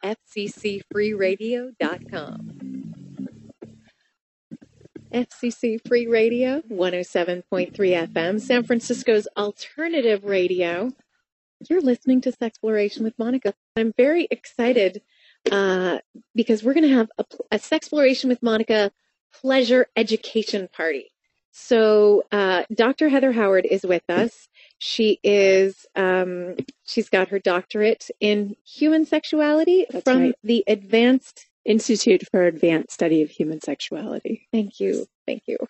fccfreeradio.com. FCC Free Radio, 107.3 FM, San Francisco's alternative radio. You're listening to Sexploration with Monica. I'm very excited because we're going to have a Sexploration with Monica pleasure education party. So Dr. Heather Howard is with us. She is, she's got her doctorate in human sexuality from the Advanced Institute for Advanced Study of Human Sexuality. Thank you. Thank you.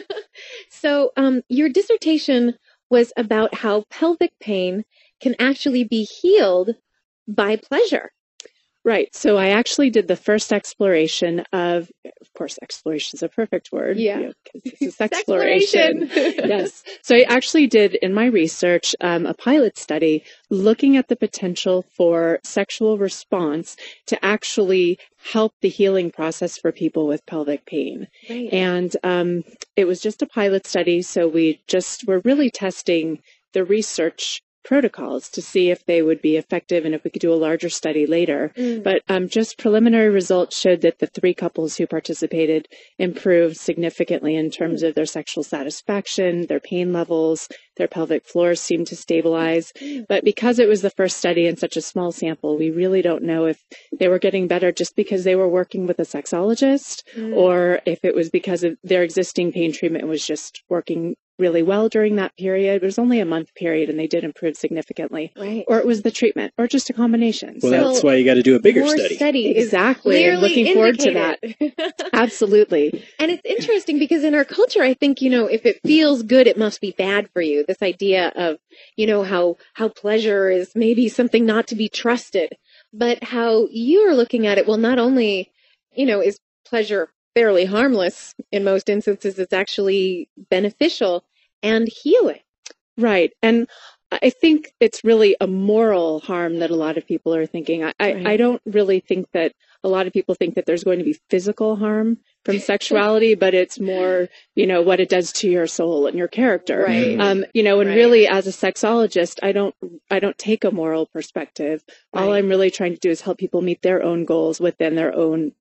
So your dissertation was about how pelvic pain can actually be healed by pleasure. Right. So I actually did the first exploration of course, exploration is a perfect word. Yeah. Because this is exploration. Yes. So I actually did in my research a pilot study looking at the potential for sexual response to actually help the healing process for people with pelvic pain. Right. And it was just a pilot study. So we just were really testing the research protocols to see if they would be effective and if we could do a larger study later. But just preliminary results showed that the 3 couples who participated improved significantly in terms of their sexual satisfaction, their pain levels, their pelvic floors seemed to stabilize. But because it was the first study in such a small sample, we really don't know if they were getting better just because they were working with a sexologist or if it was because of their existing pain treatment was just working really well during that period. It was only a month period and they did improve significantly. Right. Or it was the treatment or just a combination. Well, that's why you got to do a bigger study. Exactly. I'm looking forward to that. Absolutely. And it's interesting because in our culture, I think, if it feels good, it must be bad for you. This idea of, how pleasure is maybe something not to be trusted, but how you are looking at it. Well, not only, is pleasure fairly harmless in most instances, it's actually beneficial and healing. Right. And I think it's really a moral harm that a lot of people are thinking. I don't really think that a lot of people think that there's going to be physical harm from sexuality, but it's more, what it does to your soul and your character. Right. And really as a sexologist, I don't take a moral perspective. Right. All I'm really trying to do is help people meet their own goals within their own,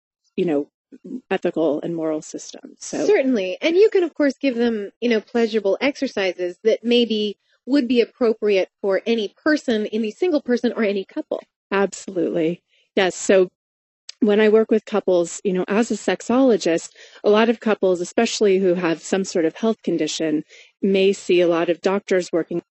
ethical and moral systems. So certainly. And you can, of course, give them, pleasurable exercises that maybe would be appropriate for any person, any single person or any couple. Absolutely. Yes. So when I work with couples, as a sexologist, a lot of couples, especially who have some sort of health condition, may see a lot of doctors working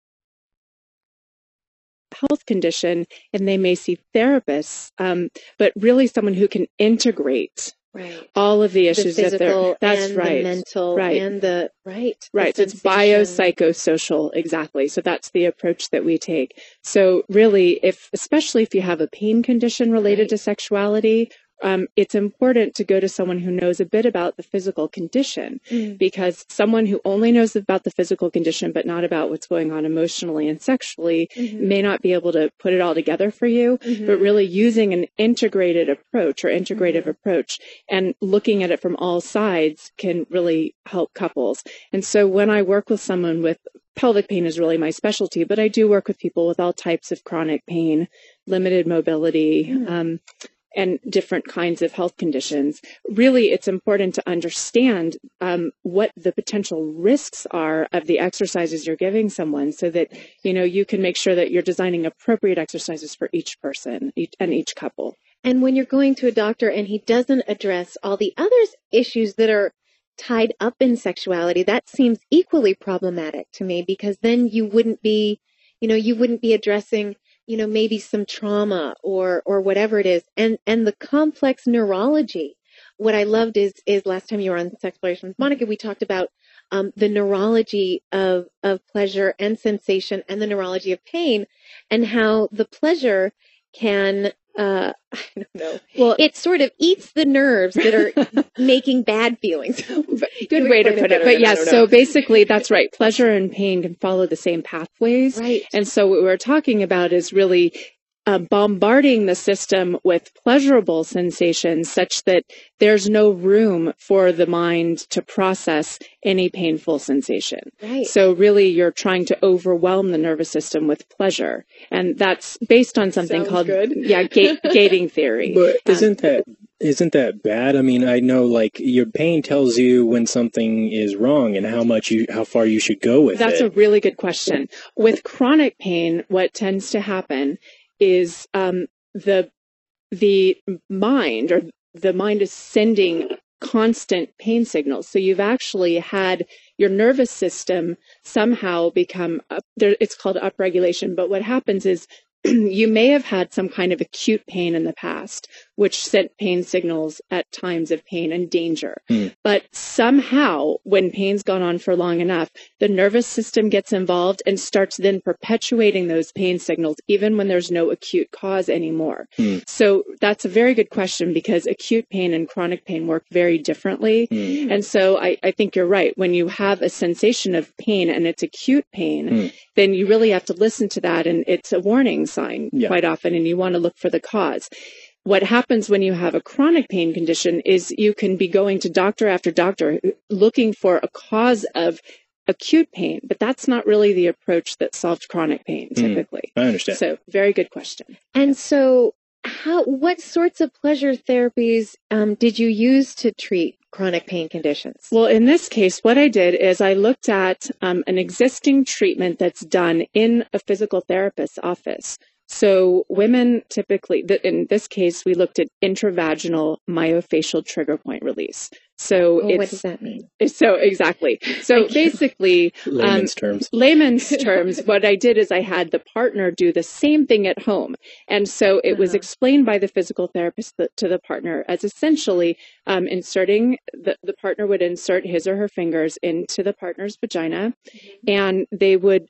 health condition and they may see therapists, but really someone who can integrate all of the issues the physical that's and right. The mental and the right. So it's biopsychosocial. Exactly. So that's the approach that we take. So really, especially if you have a pain condition related to sexuality, it's important to go to someone who knows a bit about the physical condition, because someone who only knows about the physical condition but not about what's going on emotionally and sexually may not be able to put it all together for you, but really using an integrated approach or integrative approach and looking at it from all sides can really help couples. And so when I work with someone with pelvic pain is really my specialty, but I do work with people with all types of chronic pain, limited mobility, and different kinds of health conditions. Really, it's important to understand what the potential risks are of the exercises you're giving someone so that, you can make sure that you're designing appropriate exercises for each person and each couple. And when you're going to a doctor and he doesn't address all the other issues that are tied up in sexuality, that seems equally problematic to me, because then you wouldn't be addressing maybe some trauma or whatever it is. And the complex neurology. What I loved is last time you were on Sexploration with Monica, we talked about the neurology of pleasure and sensation and the neurology of pain and how the pleasure can, I don't know. Well, it sort of eats the nerves that are making bad feelings. Good way to put it. But yes, so basically that's right. Pleasure and pain can follow the same pathways. Right. And so what we're talking about is really bombarding the system with pleasurable sensations such that there's no room for the mind to process any painful sensation. Right. So really you're trying to overwhelm the nervous system with pleasure. And that's based on something called gating theory. But isn't that bad? I mean, I know like your pain tells you when something is wrong and how far you should go with it. That's a really good question. With chronic pain, what tends to happen is the mind is sending constant pain signals. So you've actually had your nervous system somehow become it's called upregulation. But what happens is you may have had some kind of acute pain in the past, which sent pain signals at times of pain and danger. But somehow, when pain's gone on for long enough, the nervous system gets involved and starts then perpetuating those pain signals, even when there's no acute cause anymore. So that's a very good question, because acute pain and chronic pain work very differently. And so I think you're right. When you have a sensation of pain and it's acute pain, then you really have to listen to that. And it's a warning sign quite often, and you want to look for the cause. What happens when you have a chronic pain condition is you can be going to doctor after doctor looking for a cause of acute pain, but that's not really the approach that solved chronic pain typically. I understand. So very good question. And so what sorts of pleasure therapies did you use to treat chronic pain conditions? Well, in this case, what I did is I looked at an existing treatment that's done in a physical therapist's office. So women typically, in this case, we looked at intravaginal myofascial trigger point release. So what does that mean? So exactly. So basically, layman's terms, what I did is I had the partner do the same thing at home. And so it was explained by the physical therapist to the partner as essentially inserting, the partner would insert his or her fingers into the partner's vagina, and they would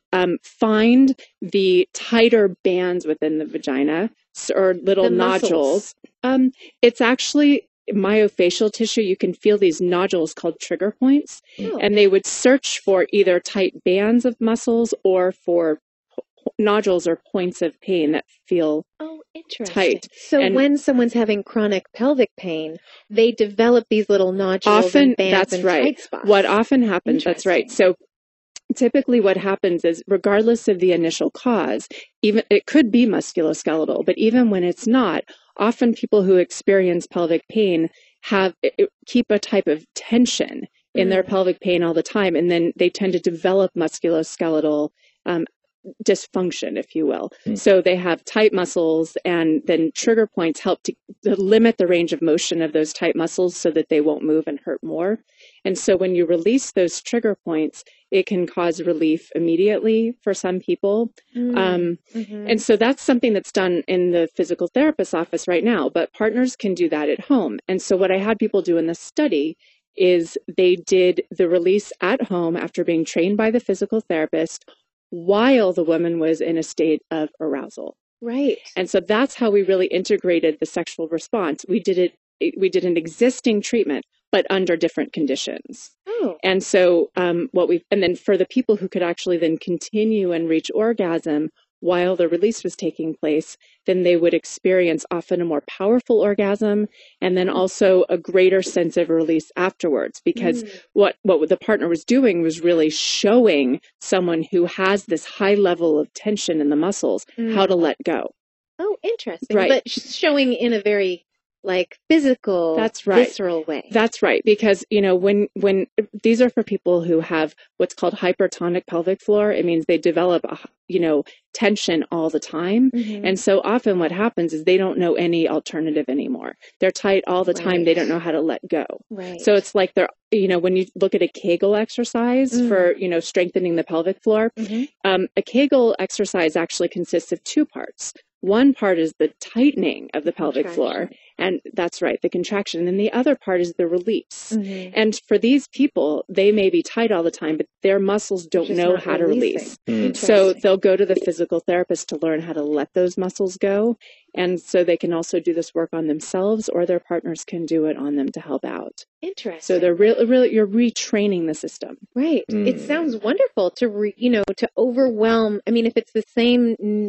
find the tighter bands within the vagina or little nodules. It's actually myofascial tissue. You can feel these nodules called trigger points, and they would search for either tight bands of muscles or for nodules or points of pain that feel tight. So when someone's having chronic pelvic pain, they develop these little nodules often, and bands and tight spots. What often happens, that's right. So typically what happens is, regardless of the initial cause, even it could be musculoskeletal, but even when it's not, often people who experience pelvic pain keep a type of tension in their pelvic pain all the time, and then they tend to develop musculoskeletal dysfunction, if you will. So they have tight muscles, and then trigger points help to limit the range of motion of those tight muscles so that they won't move and hurt more. And so when you release those trigger points, it can cause relief immediately for some people. And so that's something that's done in the physical therapist's office right now, but partners can do that at home. And so what I had people do in the study is they did the release at home after being trained by the physical therapist while the woman was in a state of arousal. Right. And so that's how we really integrated the sexual response. We did an existing treatment, but under different conditions. And so and then for the people who could actually then continue and reach orgasm while the release was taking place, then they would experience often a more powerful orgasm, and then also a greater sense of release afterwards, because what the partner was doing was really showing someone who has this high level of tension in the muscles how to let go. Oh, interesting. Right. But showing in a very physical, visceral way. That's right. Because, when these are for people who have what's called hypertonic pelvic floor, it means they develop, tension all the time. And so often what happens is they don't know any alternative anymore. They're tight all the time. They don't know how to let go. Right. So it's like when you look at a Kegel exercise for, strengthening the pelvic floor, a Kegel exercise actually consists of two parts. One part is the tightening of the pelvic floor, and that's right, the contraction. And the other part is the release. And for these people, they may be tight all the time, but their muscles don't know how to release. So they'll go to the physical therapist to learn how to let those muscles go. And so they can also do this work on themselves, or their partners can do it on them to help out. Interesting. So they're really you're retraining the system. Right. It sounds wonderful to to overwhelm. I mean, if it's the same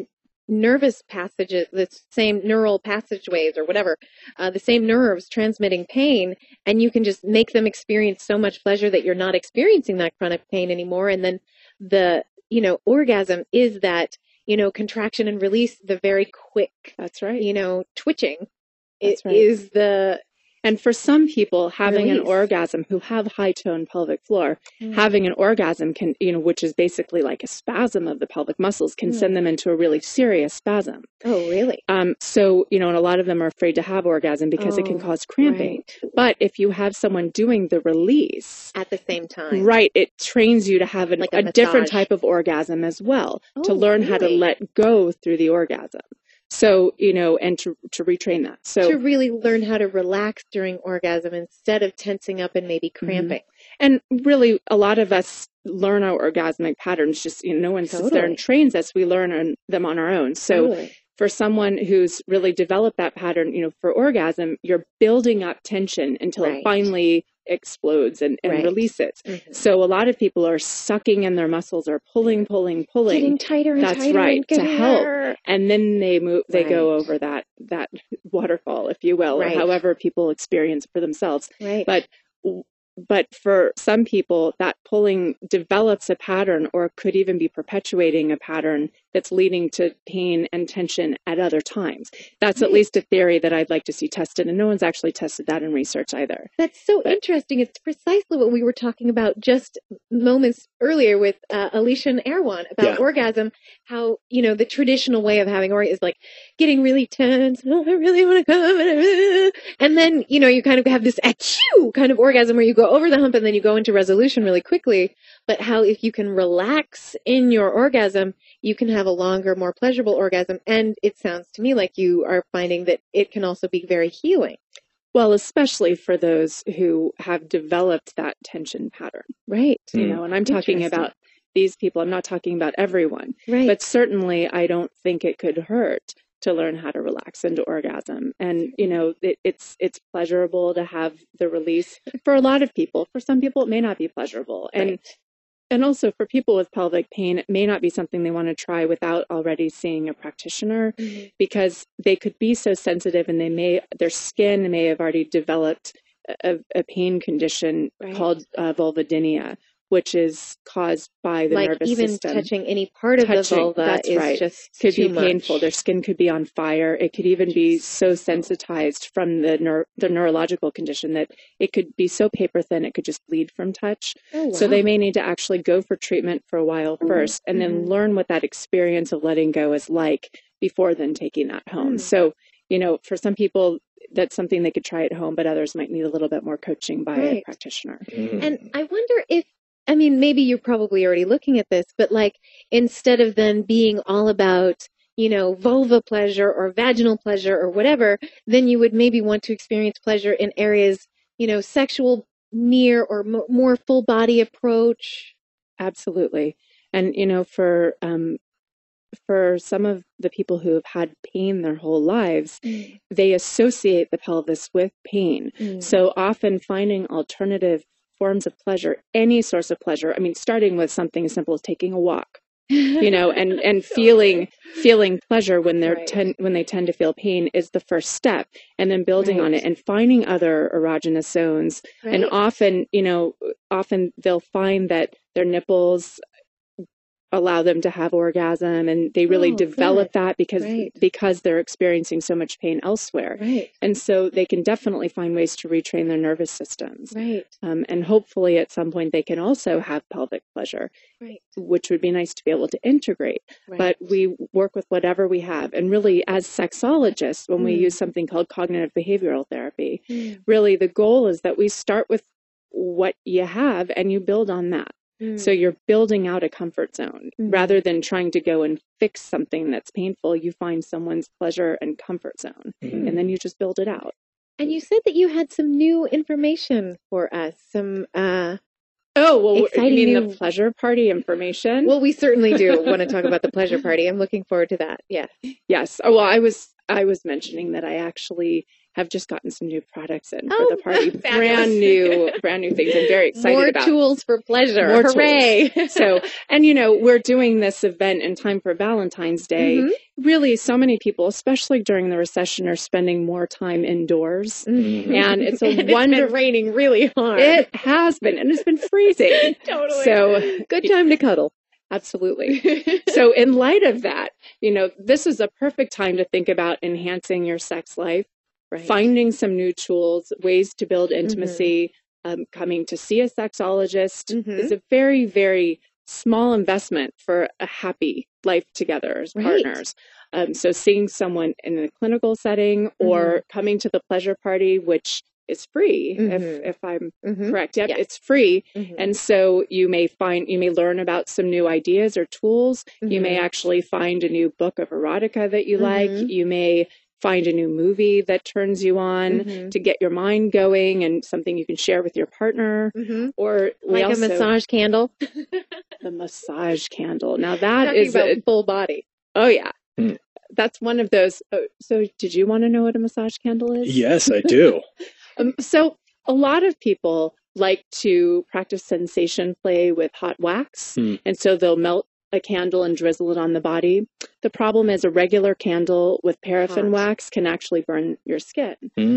nervous passages, the same neural passageways or whatever, the same nerves transmitting pain, and you can just make them experience so much pleasure that you're not experiencing that chronic pain anymore. And then the, orgasm is that, contraction and release, the very quick, That's right. twitching. That's It right. is the And for some people, having an release. orgasm who have high tone pelvic floor, having an orgasm can, which is basically like a spasm of the pelvic muscles, can send them into a really serious spasm. Oh, really? So, and a lot of them are afraid to have orgasm because it can cause cramping. Right. But if you have someone doing the release At the same time. right, it trains you to have Like a a different massage. type of orgasm as well, to Oh, learn how to really? let go through the orgasm. So, and to retrain that. So To really learn how to relax during orgasm instead of tensing up and maybe cramping. And really, a lot of us learn our orgasmic patterns. Just no one sits there and trains us. We learn them on our own. So Totally. for someone who's really developed that pattern, for orgasm, you're building up tension until it finally explodes and releases. So a lot of people are sucking in their muscles or pulling. Getting tighter and That's tighter. right, and to help. And then they go over that waterfall, if you will, or however people experience for themselves. Right. But for some people, that pulling develops a pattern or could even be perpetuating a pattern that's leading to pain and tension at other times. That's at least a theory that I'd like to see tested, and no one's actually tested that in research either. That's so interesting. It's precisely what we were talking about just moments earlier with Alicia and Erwan about orgasm, how, the traditional way of having orgasm is like getting really tense. Oh, I really want to come. And then, you kind of have this achoo kind of orgasm where you go over the hump and then you go into resolution really quickly. But how if you can relax in your orgasm, you can have a longer, more pleasurable orgasm. And it sounds to me like you are finding that it can also be very healing. Well, especially for those who have developed that tension pattern. Right. And I'm talking about these people. I'm not talking about everyone. Right. But certainly I don't think it could hurt to learn how to relax into orgasm. And, it's pleasurable to have the release for a lot of people. For some people, it may not be pleasurable. And also for people with pelvic pain, it may not be something they want to try without already seeing a practitioner because they could be so sensitive and their skin may have already developed a pain condition called vulvodynia, which is caused by the nervous system. Even touching any part of the vulva is just could too be painful. much. Their skin could be on fire. It could even be so sensitized from the neurological condition that it could be so paper thin it could just bleed from touch. Oh, wow. So they may need to actually go for treatment for a while first and then learn what that experience of letting go is like before then taking that home. So, for some people, that's something they could try at home, but others might need a little bit more coaching by a practitioner. And I wonder if, maybe you're probably already looking at this, but like instead of then being all about, vulva pleasure or vaginal pleasure or whatever, then you would maybe want to experience pleasure in areas, sexual near or more full body approach. Absolutely. And, for some of the people who have had pain their whole lives, they associate the pelvis with pain. So often finding alternative forms of pleasure, any source of pleasure, starting with something as simple as taking a walk, and feeling pleasure when when they tend to feel pain is the first step, and then building on it and finding other erogenous zones. And often they'll find that their nipples allow them to have orgasm, and they really develop that because they're experiencing so much pain elsewhere. And so they can definitely find ways to retrain their nervous systems. And hopefully at some point they can also have pelvic pleasure, which would be nice to be able to integrate. But we work with whatever we have. And really, as sexologists, when we use something called cognitive behavioral therapy, really the goal is that we start with what you have and you build on that. So you're building out a comfort zone rather than trying to go and fix something that's painful. You find someone's pleasure and comfort zone, and then you just build it out. And you said that you had some new information for us, some you mean the pleasure party information? Well, we certainly do want to talk about the pleasure party. I'm looking forward to that. Yes. Yes. Oh, well, I was mentioning that I actually have just gotten some new products in for Oh, the party. fabulous. brand new things I'm very excited More about. tools for pleasure. More Hooray. tools. So, and we're doing this event in time for Valentine's Day. Mm-hmm. Really, so many people, especially during the recession, are spending more time indoors. Mm-hmm. And it's a It's wonderful... been raining really hard. It has been, and it's been freezing. Totally. So, good time to cuddle. Absolutely. So in light of that, this is a perfect time to think about enhancing your sex life, Right. finding some new tools, ways to build intimacy. Coming to see a sexologist is a very, very small investment for a happy life together as partners. So seeing someone in a clinical setting or coming to the pleasure party, which is free, if I'm correct. Yep, it's free. And so you may learn about some new ideas or tools. You may actually find a new book of erotica that you like. You may find a new movie that turns you on to get your mind going and something you can share with your partner. Or like a massage candle. The massage candle. Now that Talking is about full body. Oh yeah. That's one of those. So did you want to know what a massage candle is? Yes, I do. So a lot of people like to practice sensation play with hot wax. And so they'll melt a candle and drizzle it on the body. The problem is a regular candle with paraffin wax can actually burn your skin.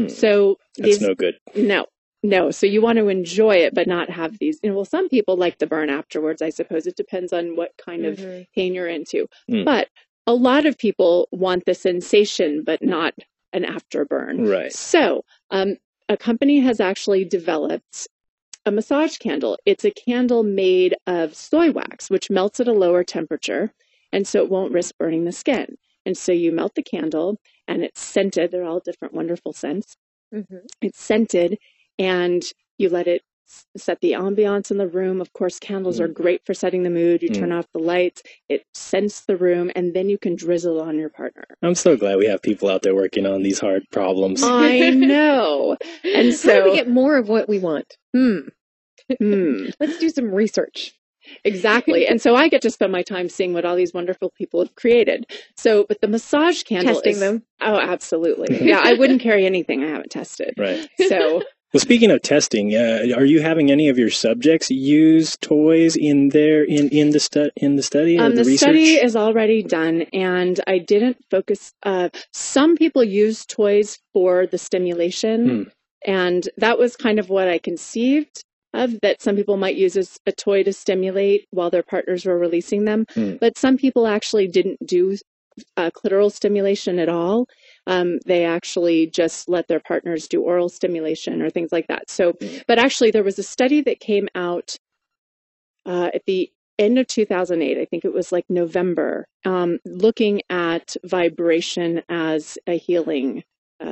So that's no good. No. So you want to enjoy it, but not have these. Well, some people like the burn afterwards. I suppose it depends on what kind of pain you're into. But a lot of people want the sensation, but not an afterburn. Right. So a company has actually developed a massage candle. It's a candle made of soy wax, which melts at a lower temperature, and so it won't risk burning the skin. And so you melt the candle, and it's scented. They're all different wonderful scents. It's scented, and you let it set the ambiance in the room. Of course, candles are great for setting the mood. You turn off the lights, it scents the room, and then you can drizzle on your partner. I'm so glad we have people out there working on these hard problems. I know. And so how do we get more of what we want? Let's do some research. Exactly. And so I get to spend my time seeing what all these wonderful people have created. So, but the massage candle testing them. Oh, absolutely. Yeah, I wouldn't carry anything I haven't tested. Right. So, well, speaking of testing, are you having any of your subjects use toys in their in the study or the research? Study is already done, and I didn't focus. Some people use toys for the stimulation, and that was kind of what I conceived of, that some people might use as a toy to stimulate while their partners were releasing them. But some people actually didn't do clitoral stimulation at all. They actually just let their partners do oral stimulation or things like that. So, but actually there was a study that came out at the end of 2008, I think it was like November, looking at vibration as a healing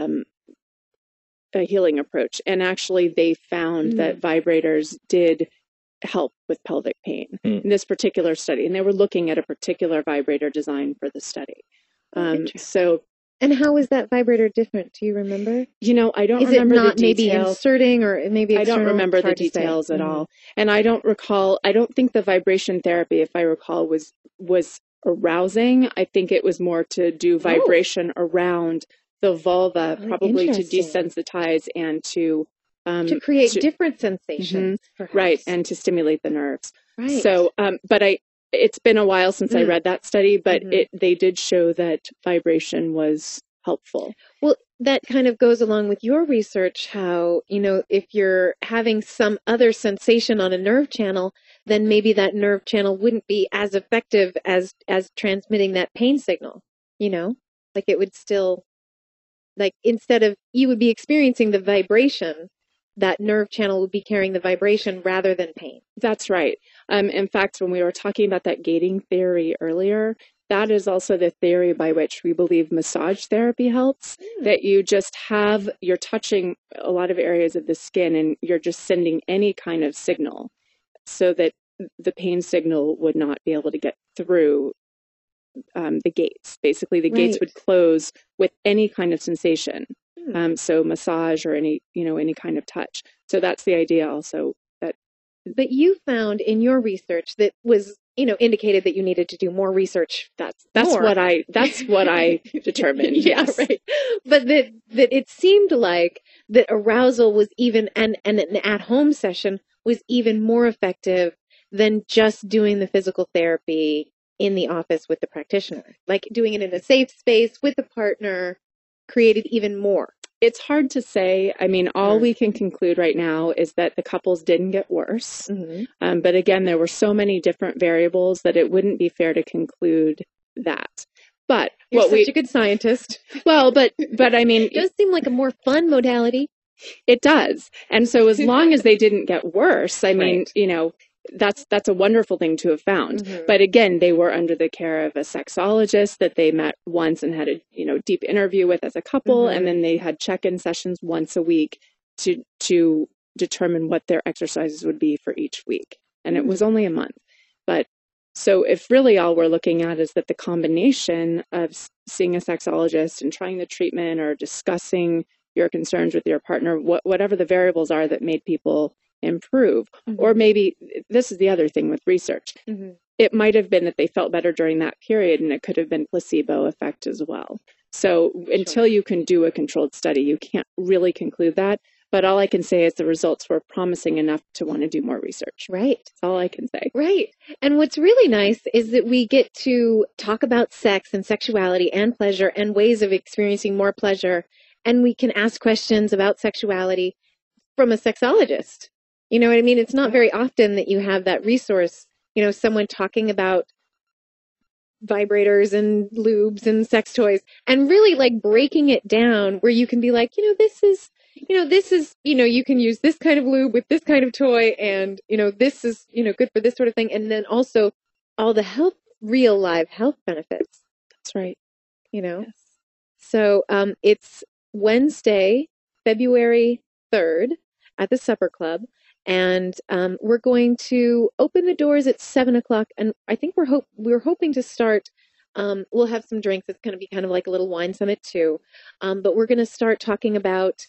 approach. And actually they found that vibrators did help with pelvic pain in this particular study. And they were looking at a particular vibrator design for the study. And how is that vibrator different? Do you remember? I don't remember the details. Maybe inserting or maybe I don't remember the details at all. And I don't think the vibration therapy, if I recall, was arousing. I think it was more to do vibration around the vulva, probably to desensitize and to create different sensations. Right, and to stimulate the nerves. Right. So, but it's been a while since I read that study, but they did show that vibration was helpful. Well, that kind of goes along with your research, how, if you're having some other sensation on a nerve channel, then maybe that nerve channel wouldn't be as effective as transmitting that pain signal, like it would still, like instead of, you would be experiencing the vibration, that nerve channel would be carrying the vibration rather than pain. That's right. In fact, when we were talking about that gating theory earlier, that is also the theory by which we believe massage therapy helps, that you're touching a lot of areas of the skin and you're just sending any kind of signal so that the pain signal would not be able to get through the gates. Basically, the gates would close with any kind of sensation. So massage or any kind of touch. So that's the idea also. But you found in your research that was indicated that you needed to do more research. That's more. what I determined. Yeah, yes. right. But that it seemed like that arousal was even, and an at-home session was even more effective than just doing the physical therapy in the office with the practitioner. Like doing it in a safe space with a partner created even more. It's hard to say. I mean, all we can conclude right now is that the couples didn't get worse. Mm-hmm. But again, there were so many different variables that it wouldn't be fair to conclude that. But You're such a good scientist. Well, but I mean, it does seem like a more fun modality. It does. And so as long as they didn't get worse, I mean, Right. That's a wonderful thing to have found. Mhm. But again, they were under the care of a sexologist that they met once and had a, deep interview with as a couple. Mhm. And then they had check-in sessions once a week to determine what their exercises would be for each week. And it was only a month. But so if really all we're looking at is that the combination of seeing a sexologist and trying the treatment or discussing your concerns with your partner, whatever the variables are that made people improve, or maybe this is the other thing with research. Mhm. It might have been that they felt better during that period, and it could have been placebo effect as well. So until you can do a controlled study, you can't really conclude that. But all I can say is the results were promising enough to want to do more research. Right. That's all I can say. Right. And what's really nice is that we get to talk about sex and sexuality and pleasure and ways of experiencing more pleasure. And we can ask questions about sexuality from a sexologist. You know what I mean? It's not very often that you have that resource, someone talking about vibrators and lubes and sex toys and really like breaking it down where you can be like, this is, you can use this kind of lube with this kind of toy and, this is, good for this sort of thing. And then also all the real live health benefits. That's right. Yes. So it's Wednesday, February 3rd at the Supper Club. And we're going to open the doors at 7:00. And I think we're hoping to start. We'll have some drinks. It's going to be kind of like a little wine summit too. But we're going to start talking about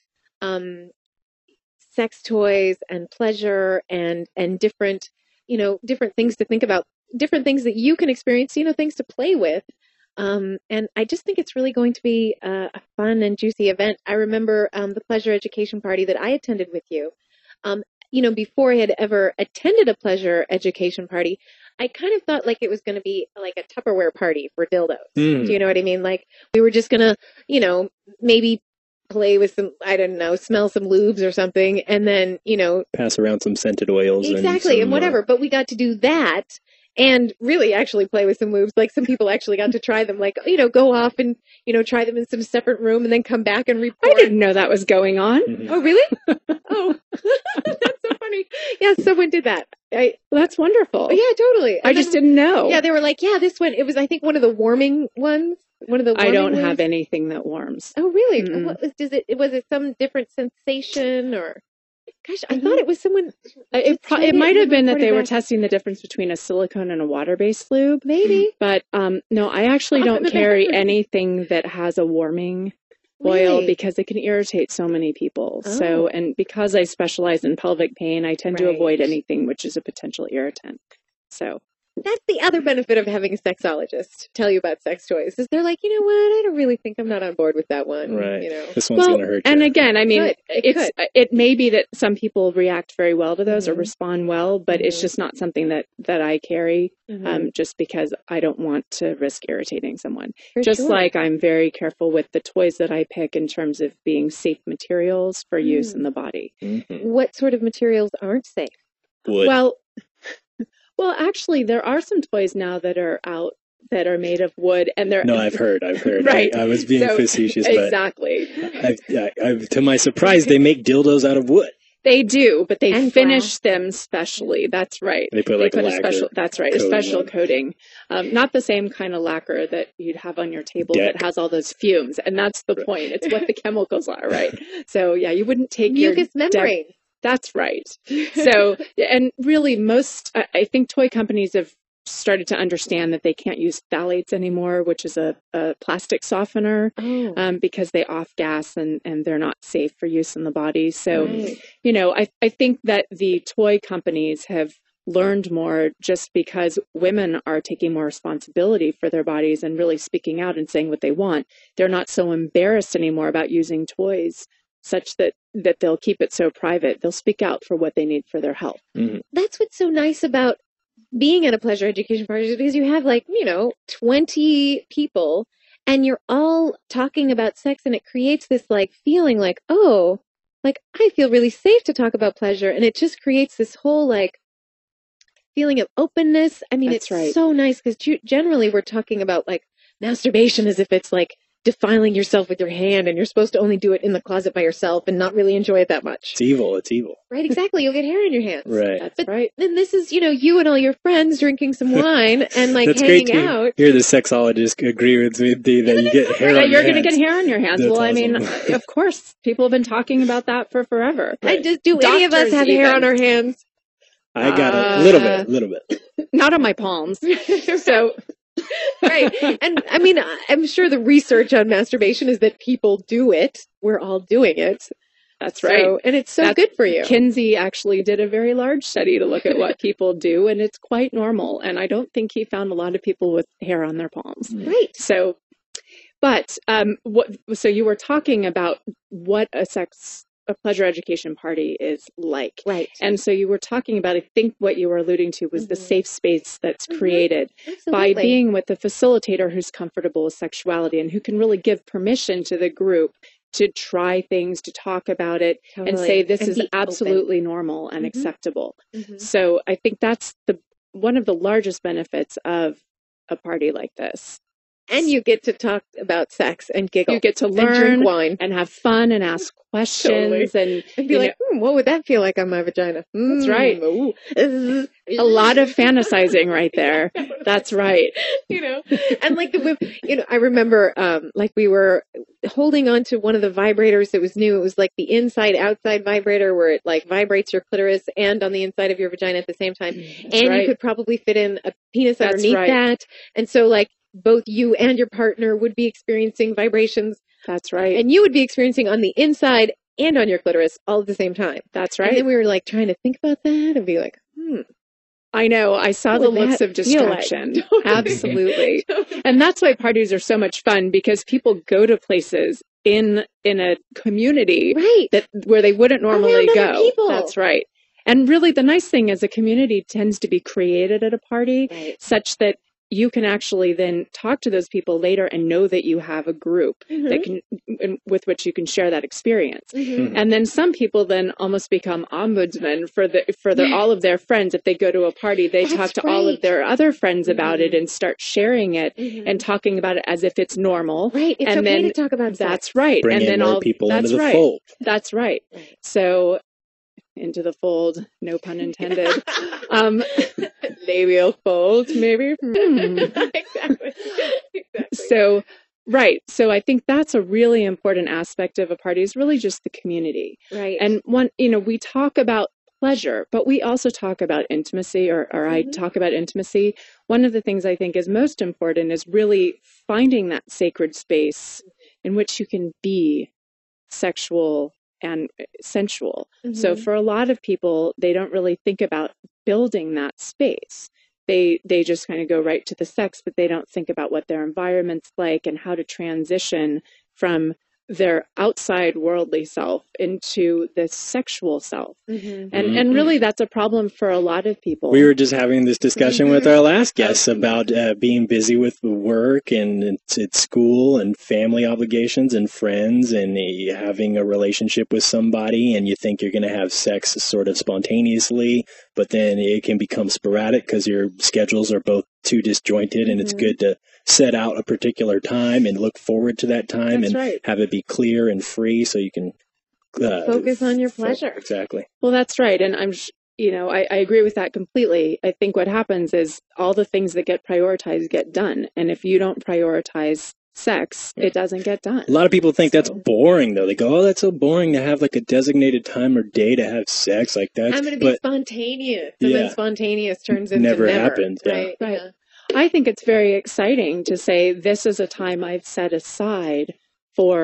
sex toys and pleasure and different, different things to think about, different things that you can experience, things to play with. And I just think it's really going to be a fun and juicy event. I remember the pleasure education party that I attended with you. Before I had ever attended a pleasure education party, I kind of thought like it was going to be like a Tupperware party for dildos. Mm. Do you know what I mean? Like we were just going to, maybe play with some, I don't know, smell some lubes or something. And then, pass around some scented oils. Exactly. And whatever. But we got to do that and really actually play with some lubes. Like some people actually got to try them, like, go off and, try them in some separate room and then come back and report. I didn't know that was going on. Mhm. Oh, really? Oh, that's so funny. Yeah, someone did that. Well, that's wonderful. Yeah, totally. I just didn't know. Yeah, they were like, yeah, this one, it was, I think, one of the warming ones. One of the I don't warming have ones. anything that warms. Oh, really? Mm-mm. What was it some different sensation or? Gosh, I thought it was someone. It might have been that they were testing the difference between a silicone and a water-based lube. Maybe. But no, I actually don't carry anything that has a warming oil Really? because it can irritate so many people. Oh. So, and because I specialize in pelvic pain, I tend to Right. avoid anything which is a potential irritant. So That's the other benefit of having a sexologist tell you about sex toys. Is they're like, you know what? I don't really think I'm not on board with that one. Right. This This one's going to hurt you. and again, I mean, Good. it may be that some people react very well to those or Mhm. respond well, but it's Mhm. just not something that I carry. Mhm. Just because I don't want to risk irritating someone. For Just sure. like I'm very careful with the toys that I pick in terms of being safe materials for use Mm. in the body. Mhm. What sort of materials aren't safe? Wood. Well, actually, there are some toys now that are out that are made of wood, and they're No, I've heard. Right. I was being So, facetious, but exactly. to my surprise, they make dildos out of wood. They do, but they And finish them specially. That's right. They put like a a lacquer special. That's right, a coating special on. coating. Not the same kind of lacquer that you'd have on your table Deck. that has all those fumes, and that's the point. It's what the chemicals are, right? So yeah, you wouldn't take Mucous your deck- membrane. That's right. So, and really I think toy companies have started to understand that they can't use phthalates anymore, which is a plastic softener, Oh. because they off gas and they're not safe for use in the body. So, Right. I think that the toy companies have learned more just because women are taking more responsibility for their bodies and really speaking out and saying what they want. They're not so embarrassed anymore about using toys such that they'll keep it so private. They'll speak out for what they need for their health. Mm-hmm. That's what's so nice about being at a pleasure education party, because you have 20 people and you're all talking about sex, and it creates this feeling oh, I feel really safe to talk about pleasure. And it just creates this whole feeling of openness. I mean, That's it's right. so nice because generally we're talking about masturbation as if it's defiling yourself with your hand and you're supposed to only do it in the closet by yourself and not really enjoy it that much. It's evil. It's evil. Right, exactly. You'll get hair on your hands. Right. That's right. Then this is, you and all your friends drinking some wine and That's hanging great to out. hear the sexologist agree with me that you get hair on Yeah, your you're going to hands. get hair on your hands. That's well, I awesome. mean, of course, people have been talking about that for forever. And do any of us Doctors have hair even. on our hands? I got a little bit. Not on my palms. So, Right. And I mean, I'm sure the research on masturbation is that people do it. We're all doing it. that's right. And it's so good for you. Kinsey actually did a very large study to look at what people do, and it's quite normal. And I don't think he found a lot of people with hair on their palms. Right. So, but so you were talking about what a pleasure education party is like. Right. And so you were talking about, I think what you were alluding to was the safe space that's created Absolutely. by being with a facilitator who's comfortable with sexuality and who can really give permission to the group to try things, to talk about it, and say this is absolutely normal and acceptable. Mm-hmm. So I think that's one of the largest benefits of a party like this. And you get to talk about sex and giggle. You get to and learn drink wine and have fun and ask questions and be what would that feel like on my vagina? That's right. Ooh. A lot of fantasizing right there. That's right. And I remember we were holding on to one of the vibrators that was new. It was the inside outside vibrator where it vibrates your clitoris and on the inside of your vagina at the same time. That's right. You could probably fit in a penis That's underneath right. that. And so both you and your partner would be experiencing vibrations. That's right. And you would be experiencing on the inside and on your clitoris all at the same time. That's right. And then we were trying to think about that and be I know. I saw the looks of distraction. Absolutely. And that's why parties are so much fun, because people go to places in a community where they wouldn't normally go. People. That's right. And really the nice thing is a community tends to be created at a party such that you can actually then talk to those people later and know that you have a group that with which you can share that experience. And then some people then almost become ombudsmen for all of their friends. If they go to a party, they talk to all of their other friends about it and start sharing it and talking about it as if it's normal. Right. It's and okay then to talk about that's sex. right. Bring and in then more people that's into the right. fold. That's right. So into the fold, no pun intended. Labial fold, maybe. Exactly. So, right. So I think that's a really important aspect of a party, is really just the community. Right. And we talk about pleasure, but we also talk about intimacy, or I talk about intimacy. One of the things I think is most important is really finding that sacred space in which you can be sexual and sensual. So for a lot of people, they don't really think about building that space. They just kind of go right to the sex, but they don't think about what their environment's like and how to transition from their outside worldly self into the sexual self. And really that's a problem for a lot of people. We were just having this discussion with our last guest about being busy with work and it's school and family obligations and friends and having a relationship with somebody, and you think you're going to have sex sort of spontaneously, but then it can become sporadic because your schedules are both too disjointed, and it's good to set out a particular time and look forward to that time have it be clear and free so you can focus on your pleasure. Exactly. Well, that's right. And I agree with that completely. I think what happens is all the things that get prioritized get done. And if you don't prioritize sex, it doesn't get done. A lot of people think that's boring, though. They go, "Oh, that's so boring to have a designated time or day to have sex like that." I'm going to be spontaneous, and then spontaneous turns into never happened. Right. Right. Yeah. I think it's very exciting to say this is a time I've set aside for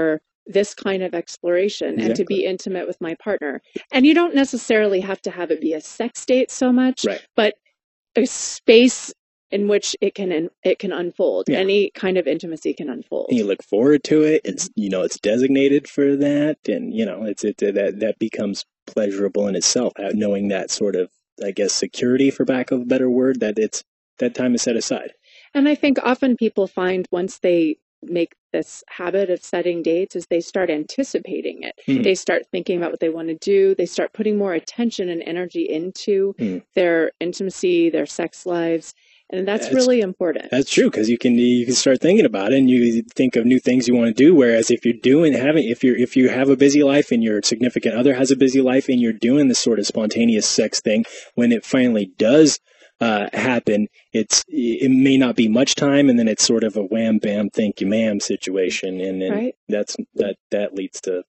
this kind of exploration and to be intimate with my partner. And you don't necessarily have to have it be a sex date so much, but a space in which it can unfold. Yeah. Any kind of intimacy can unfold. And you look forward to it. It's, it's designated for that. And, that becomes pleasurable in itself, knowing that sort of, I guess, security, for lack of a better word, that time is set aside. And I think often people find once they make this habit of setting dates is they start anticipating it. Mm-hmm. They start thinking about what they want to do. They start putting more attention and energy into their intimacy, their sex lives. And that's really important. That's true, because you can start thinking about it and you think of new things you want to do. Whereas if you have a busy life and your significant other has a busy life and you're doing this sort of spontaneous sex thing, when it finally does happen, it may not be much time, and then it's sort of a wham bam thank you ma'am situation, and then that leads to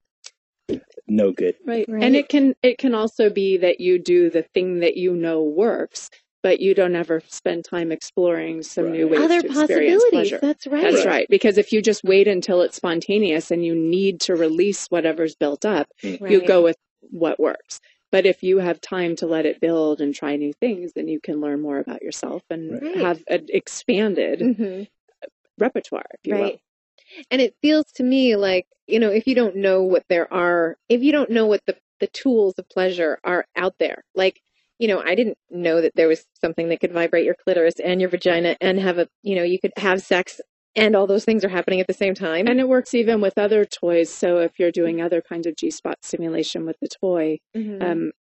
no good. Right. And it can also be that you do the thing that works, but you don't ever spend time exploring some new ways to experience pleasure. That's right. That's right. Because if you just wait until it's spontaneous and you need to release whatever's built up, you go with what works. But if you have time to let it build and try new things, then you can learn more about yourself and have an expanded repertoire, if you will. And it feels to me like, if you don't know what if you don't know what the tools of pleasure are out there, like, I didn't know that there was something that could vibrate your clitoris and your vagina and have you could have sex and all those things are happening at the same time. And it works even with other toys. So if you're doing other kinds of G-spot stimulation with the toy, you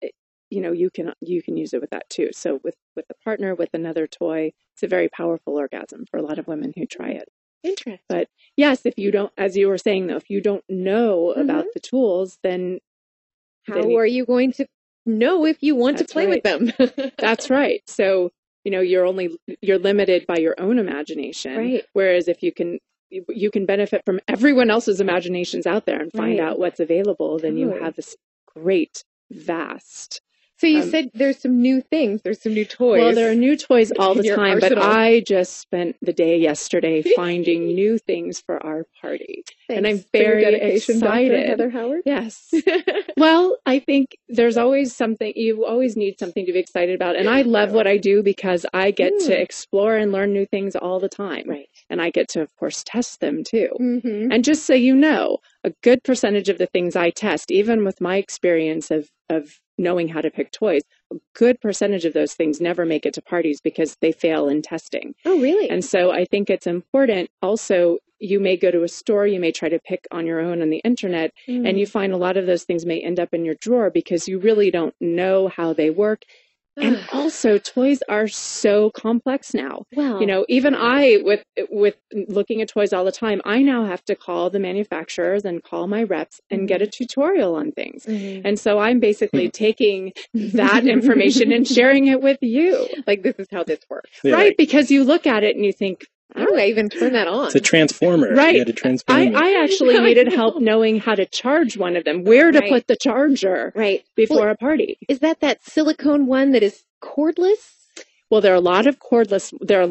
can use it with that too. So with a partner, with another toy, it's a very powerful orgasm for a lot of women who try it. Interesting. But yes, if you don't, as you were saying though, if you don't know about the tools, then how are you going to know if you want to play with them? That's right. So, you're limited by your own imagination. Right. Whereas if you can benefit from everyone else's imaginations out there and find out what's available, then you have this great, vast. So you said there's some new things, there's some new toys. Well, there are new toys all the time, but I just spent the day yesterday finding new things for our party. Thanks and I'm very excited. Dr. Heather Howard? Yes. Well, I think there's always something, you always need something to be excited about. And I love what I do because I get to explore and learn new things all the time. Right. And I get to, of course, test them too. Mm-hmm. And just so you know, a good percentage of the things I test, even with my experience of knowing how to pick toys, a good percentage of those things never make it to parties because they fail in testing. Oh, really? And so I think it's important. Also, you may go to a store, you may try to pick on your own on the internet, and you find a lot of those things may end up in your drawer because you really don't know how they work. And also, toys are so complex now. Wow. Even I, with looking at toys all the time, I now have to call the manufacturers and call my reps and get a tutorial on things. Mm-hmm. And so I'm basically taking that information and sharing it with you. Like, this is how this works. Yeah. Right? Because you look at it and you think, how do I even turn that on? It's a transformer. Right. You had to transform I actually needed help knowing how to charge one of them, where to put the charger before a party. Is that silicone one that is cordless? Well, there are a lot of cordless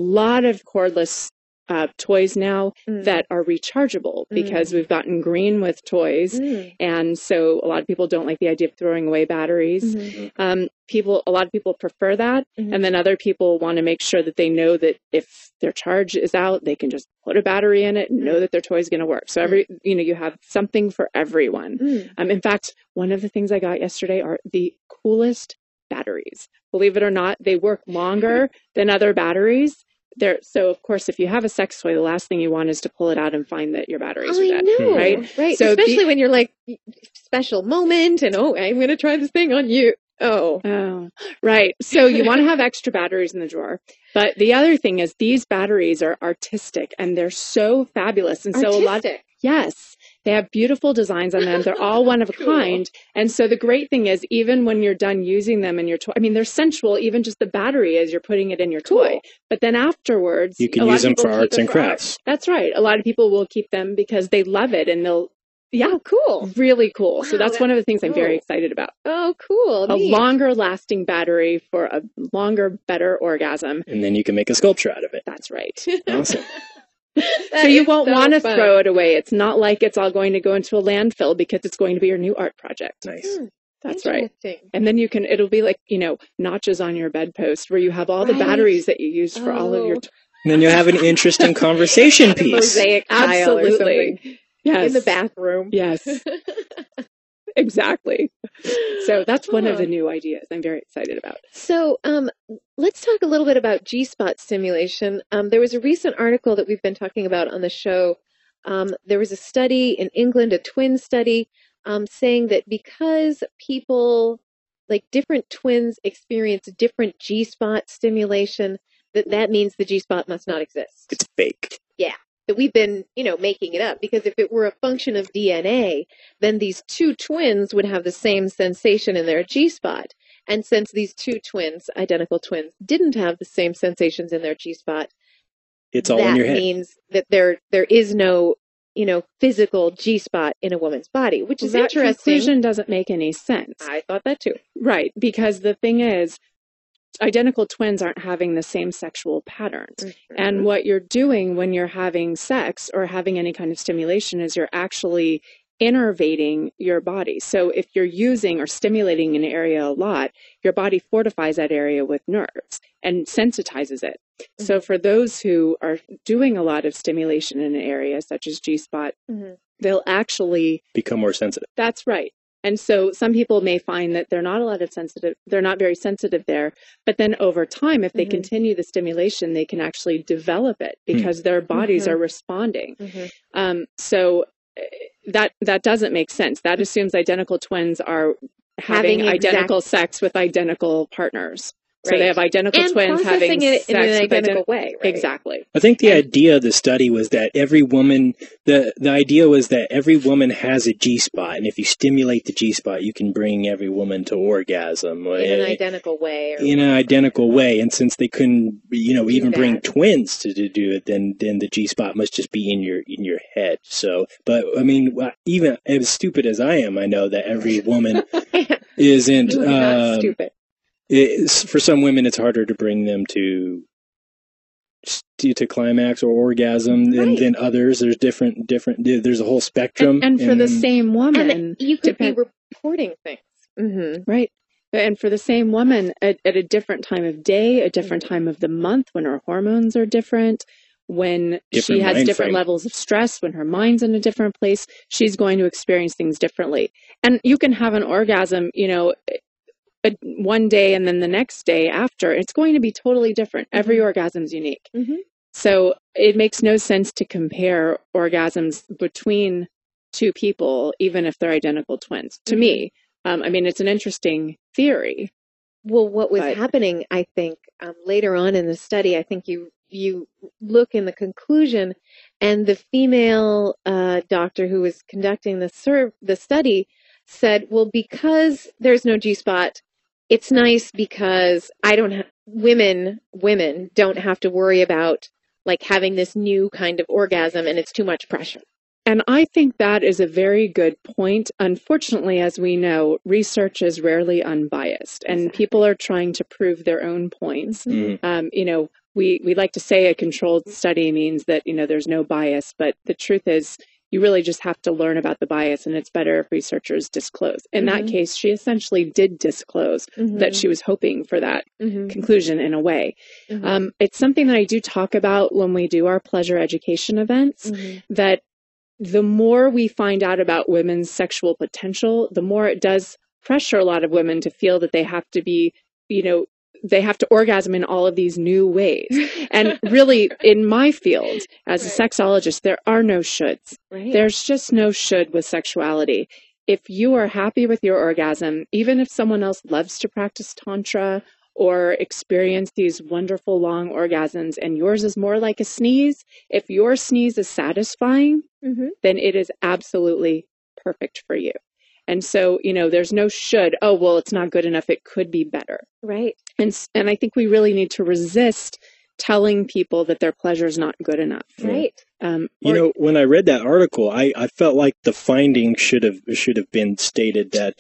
toys now that are rechargeable because we've gotten green with toys. And so a lot of people don't like the idea of throwing away batteries. A lot of people prefer that. And then other people want to make sure that they know that if their charge is out, they can just put a battery in it and know that their toy is going to work. So you have something for everyone. In fact, one of the things I got yesterday are the coolest batteries. Believe it or not, they work longer than other batteries. So, of course, if you have a sex toy, the last thing you want is to pull it out and find that your batteries are dead. Right? So especially when you're like, special moment, and I'm going to try this thing on you. Oh, right. So you want to have extra batteries in the drawer. But the other thing is these batteries are artistic and they're so fabulous. And so yes, they have beautiful designs on them. They're all one of a kind. And so the great thing is even when you're done using them in your toy, they're sensual, even just the battery as you're putting it in your toy. But then afterwards, you can use them for arts and crafts. That's right. A lot of people will keep them because they love it and they'll cool. Really cool. Wow, so that's one of the things I'm very excited about. Oh, cool. A longer lasting battery for a longer, better orgasm. And then you can make a sculpture out of it. That's right. Awesome. So you won't want to throw it away. It's not like it's all going to go into a landfill because it's going to be your new art project. Nice. That's right. And then it'll be like, notches on your bedpost where you have all the Right. batteries that you used for all of your... And then you'll have an interesting conversation piece. Mosaic tile or something. Absolutely. Yes. In the bathroom. Yes. Exactly. So that's one of the new ideas I'm very excited about. So let's talk a little bit about G-spot stimulation. There was a recent article that we've been talking about on the show. There was a study in England, a twin study, saying that because people, like different twins, experience different G-spot stimulation, that means the G-spot must not exist. It's fake. Yeah. That we've been, making it up, because if it were a function of DNA, then these two twins would have the same sensation in their G-spot. And since these two twins, identical twins, didn't have the same sensations in their G-spot, it's all in your head. That means that there is no, physical G-spot in a woman's body, which is interesting. That conclusion doesn't make any sense. I thought that too. Right, because the thing is, identical twins aren't having the same sexual patterns. Mm-hmm. And what you're doing when you're having sex or having any kind of stimulation is you're actually innervating your body. So if you're using or stimulating an area a lot, your body fortifies that area with nerves and sensitizes it. Mm-hmm. So for those who are doing a lot of stimulation in an area such as G-spot, mm-hmm. they'll actually become more sensitive. That's right. And so some people may find that they're not very sensitive there, but then over time, if they mm-hmm. continue the stimulation, they can actually develop it because their bodies mm-hmm. are responding. Mm-hmm. So that doesn't make sense. That assumes identical twins are having identical sex with identical partners. So right. They have identical and twins having it sex in an identical way. Right? Exactly. I think the idea of the study was that every woman, the idea was that every woman has a G-spot, and if you stimulate the G-spot, you can bring every woman to orgasm in an identical way. In an identical way, and since they couldn't, even bring twins to do it, then the G-spot must just be in your head. So, but I mean, even as stupid as I am, I know that every woman isn't stupid. For some women, it's harder to bring them to climax or orgasm than others. There's different. There's a whole spectrum. And for the same woman, and you could be reporting things, mm-hmm. right? And for the same woman at a different time of day, a different time of the month, when her hormones are different, when she has different levels of stress, when her mind's in a different place, she's going to experience things differently. And you can have an orgasm, one day and then the next day after, it's going to be totally different. Mm-hmm. Every orgasm is unique. Mm-hmm. So it makes no sense to compare orgasms between two people, even if they're identical twins. To me, it's an interesting theory. Well, what was happening, I think, later on in the study, I think you look in the conclusion, and the female doctor who was conducting the study said, well, because there's no G-spot, it's nice because women don't have to worry about like having this new kind of orgasm, and it's too much pressure. And I think that is a very good point. Unfortunately, as we know, research is rarely unbiased, and people are trying to prove their own points. Mm-hmm. We like to say a controlled study means that, there's no bias, but the truth is you really just have to learn about the bias, and it's better if researchers disclose. In mm-hmm. that case, she essentially did disclose mm-hmm. that she was hoping for that mm-hmm. conclusion in a way. Mm-hmm. It's something that I do talk about when we do our pleasure education events, mm-hmm. that the more we find out about women's sexual potential, the more it does pressure a lot of women to feel that they have to be, they have to orgasm in all of these new ways. And really, in my field, as a sexologist, there are no shoulds. Right. There's just no should with sexuality. If you are happy with your orgasm, even if someone else loves to practice Tantra or experience these wonderful long orgasms and yours is more like a sneeze, if your sneeze is satisfying, mm-hmm. then it is absolutely perfect for you. And so, there's no should, oh, well, it's not good enough, it could be better. Right. And I think we really need to resist telling people that their pleasure is not good enough. Right. When I read that article, I felt like the finding should have been stated that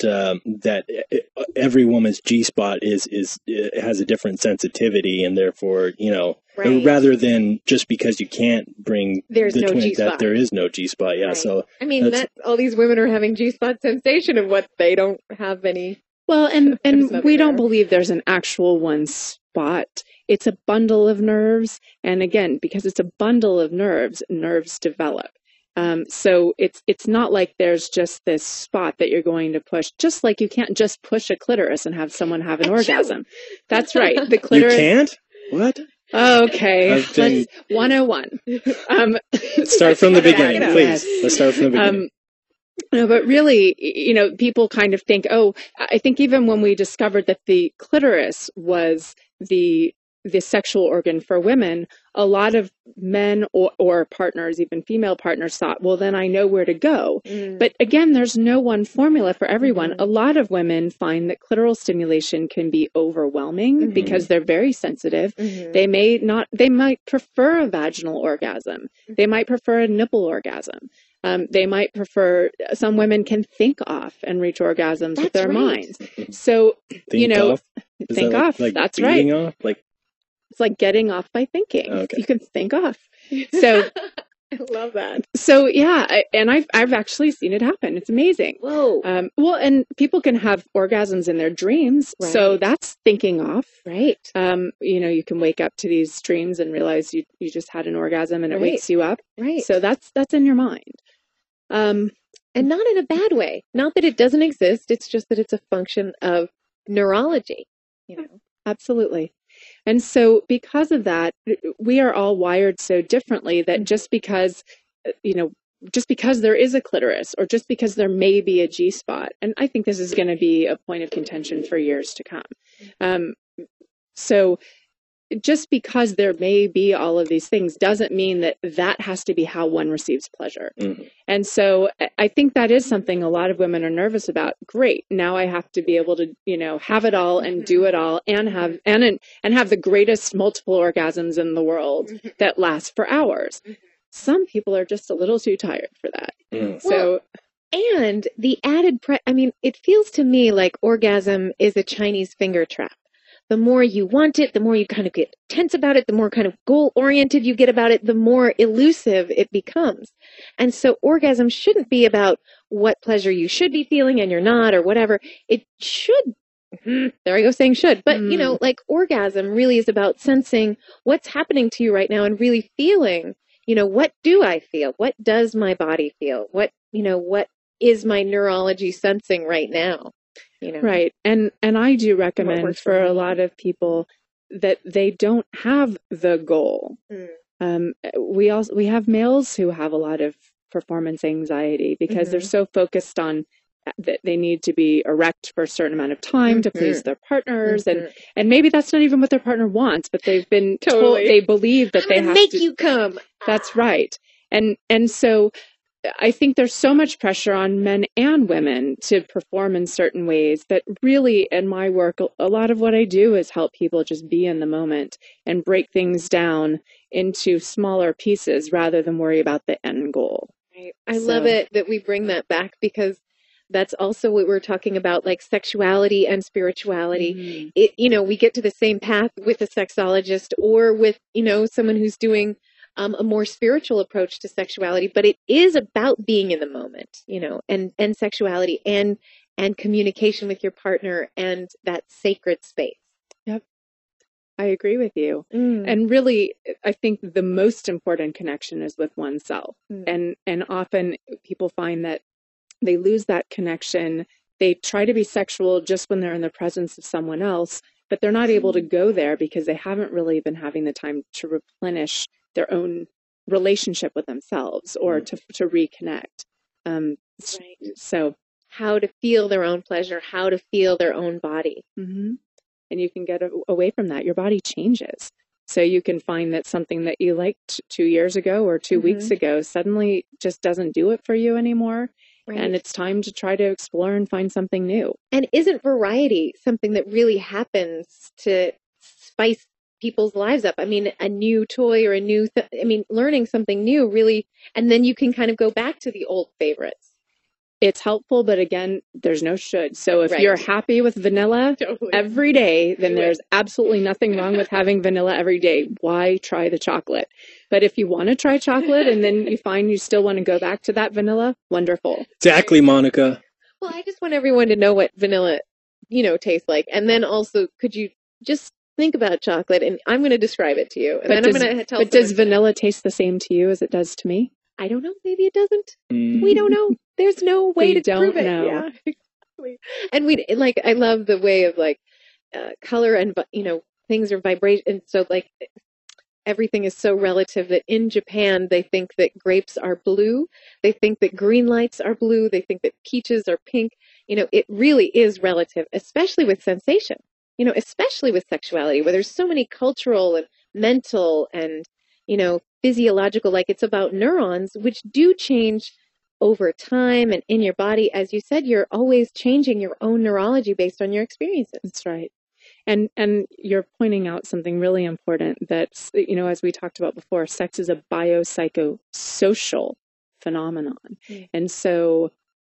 every woman's G-spot has a different sensitivity, and therefore, Right. rather than just because you can't bring There's the no twins, G-spot. that there is no G-spot. Yeah, Right. so I mean, all these women are having G-spot sensation of what they don't have any. Well, and nothing we don't there. believe there's an actual one spot. It's a bundle of nerves. And again, because it's a bundle of nerves develop. So it's not like there's just this spot that you're going to push, just like you can't just push a clitoris and have someone have an orgasm. That's right. The clitoris. You can't? What? Okay. Let's 101. Let's start from the beginning, please. Yes. Let's start from the beginning. No, but really, people kind of think, I think even when we discovered that the clitoris was the sexual organ for women, a lot of men or partners, even female partners, thought, well, then I know where to go. But again, there's no one formula for everyone. A lot of women find that clitoral stimulation can be overwhelming because they're very sensitive. They might prefer a vaginal orgasm. They might prefer a nipple orgasm. They might prefer, some women can think off and reach orgasms with their minds. So, think off? Think off. Like That's right. Off? It's like getting off by thinking. Okay. You can think off. So I love that. So yeah, and I've actually seen it happen. It's amazing. Whoa. Well, and people can have orgasms in their dreams. Right. So that's thinking off. Right. You can wake up to these dreams and realize you just had an orgasm and it wakes you up. Right. So that's in your mind. And not in a bad way. Not that it doesn't exist. It's just that it's a function of neurology. Absolutely. And so because of that, we are all wired so differently that just because there is a clitoris or just because there may be a G-spot, and I think this is going to be a point of contention for years to come. So just because there may be all of these things doesn't mean that has to be how one receives pleasure. And so I think that is something a lot of women are nervous about. Great. Now I have to be able to, have it all and do it all and have the greatest multiple orgasms in the world that last for hours. Some people are just a little too tired for that. So, and the added it feels to me like orgasm is a Chinese finger trap. The more you want it, the more you kind of get tense about it, the more kind of goal-oriented you get about it, the more elusive it becomes. And so orgasm shouldn't be about what pleasure you should be feeling and you're not or whatever. It should, there I go saying should, but orgasm really is about sensing what's happening to you right now and really feeling, what do I feel? What does my body feel? What is my neurology sensing right now? Right. And I do recommend for a lot of people that they don't have the goal. We have males who have a lot of performance anxiety because they're so focused on that they need to be erect for a certain amount of time to please their partners. And maybe that's not even what their partner wants, but they've been told, they believe that they have to make you come. That's right. And so I think there's so much pressure on men and women to perform in certain ways that really in my work, a lot of what I do is help people just be in the moment and break things down into smaller pieces rather than worry about the end goal. Right. I love it that we bring that back because that's also what we're talking about, like sexuality and spirituality. We get to the same path with a sexologist or with, someone who's doing a more spiritual approach to sexuality, but it is about being in the moment, and sexuality and communication with your partner and that sacred space. Yep. I agree with you. And really, I think the most important connection is with oneself. And often people find that they lose that connection. They try to be sexual just when they're in the presence of someone else, but they're not able to go there because they haven't really been having the time to replenish their own relationship with themselves or to reconnect. So how to feel their own pleasure, how to feel their own body. And you can get away from that. Your body changes. So you can find that something that you liked 2 years ago or 2 weeks ago suddenly just doesn't do it for you anymore. Right. And it's time to try to explore and find something new. And isn't variety something that really happens to spice people's lives up. I mean, a new toy or a new, learning something new really, and then you can kind of go back to the old favorites. It's helpful, but again, there's no should. So if you're happy with vanilla every day, then there's absolutely nothing wrong with having vanilla every day. Why try the chocolate? But if you want to try chocolate and then you find you still want to go back to that vanilla, wonderful. Exactly, Monica. Well, I just want everyone to know what vanilla, tastes like. And then also, could you just think about chocolate, and I'm going to describe it to you. And then I'm going to tell. But does vanilla taste the same to you as it does to me? I don't know. Maybe it doesn't. We don't know. There's no way to prove it. Know. Yeah, exactly. And I love the way of color and things are vibration. And so everything is so relative that in Japan they think that grapes are blue. They think that green lights are blue. They think that peaches are pink. It really is relative, especially with sensation. Especially with sexuality, where there's so many cultural and mental and physiological, it's about neurons, which do change over time and in your body. As you said, you're always changing your own neurology based on your experiences. That's right. And you're pointing out something really important that's, as we talked about before, sex is a biopsychosocial phenomenon. Mm. And so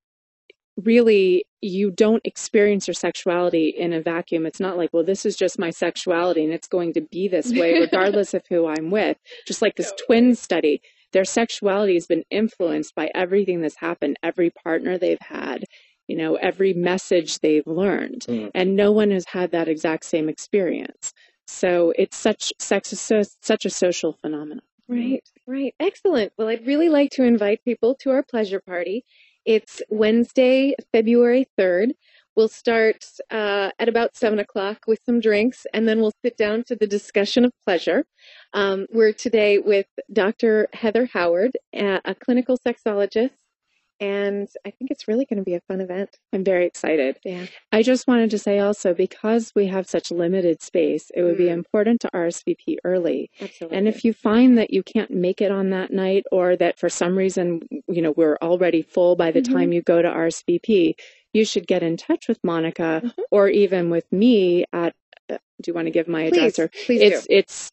really, you don't experience your sexuality in a vacuum. It's not like, well, this is just my sexuality and it's going to be this way regardless of who I'm with. Just like this twin study, their sexuality has been influenced by everything that's happened, every partner they've had, every message they've learned. Mm. And no one has had that exact same experience. So sex is such a social phenomenon. Right. Excellent. Well, I'd really like to invite people to our pleasure party. It's Wednesday, February 3rd. We'll start at about 7 o'clock with some drinks, and then we'll sit down to the discussion of pleasure. We're today with Dr. Heather Howard, a clinical sexologist, and I think it's really going to be a fun event. I'm very excited. Yeah. I just wanted to say also, because we have such limited space, it would be important to RSVP early. Absolutely. And if you find that you can't make it on that night, or that for some reason, we're already full by the time you go to RSVP, you should get in touch with Monica or even with me at, do you want to give my address? Please It's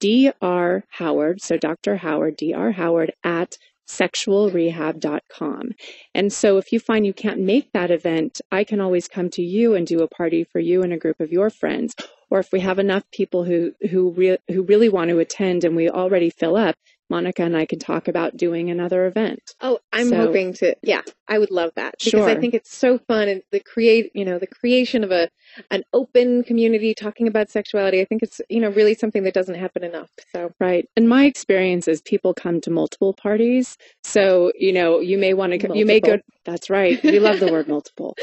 Dr. Howard, so Dr. Howard, Dr. Howard at sexualrehab.com. And so if you find you can't make that event, I can always come to you and do a party for you and a group of your friends. Or if we have enough people who really want to attend and we already fill up, Monica and I can talk about doing another event. Oh, I'm hoping to. Yeah, I would love that because sure. I think it's so fun, and the creation of an open community talking about sexuality. I think it's really something that doesn't happen enough. So right, and my experience is people come to multiple parties, so you may want to. You may go. That's right. We love the word multiple.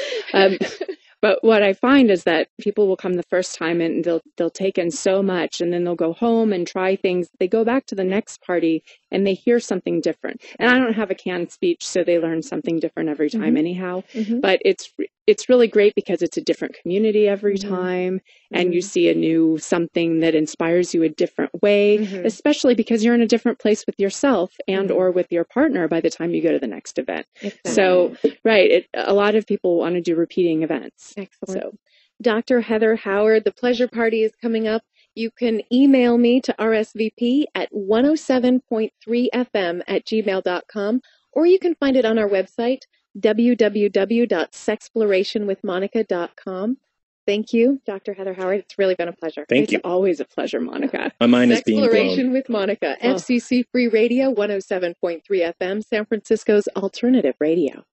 But what I find is that people will come the first time and they'll take in so much, and then they'll go home and try things. They go back to the next party and they hear something different. And I don't have a canned speech, so they learn something different every time anyhow. But it's really great because it's a different community every time, and you see a new something that inspires you a different way, especially because you're in a different place with yourself and or with your partner by the time you go to the next event. Exactly. So, right, a lot of people want to do repeating events. Excellent. So, Dr. Heather Howard, the pleasure party is coming up. You can email me to RSVP at 107.3fm@gmail.com, or you can find it on our website, www.sexplorationwithmonica.com. Thank you, Dr. Heather Howard. It's really been a pleasure. It's always a pleasure, Monica. My mind is being blown. Sexploration with Monica, FCC Free Radio, 107.3 FM, San Francisco's alternative radio.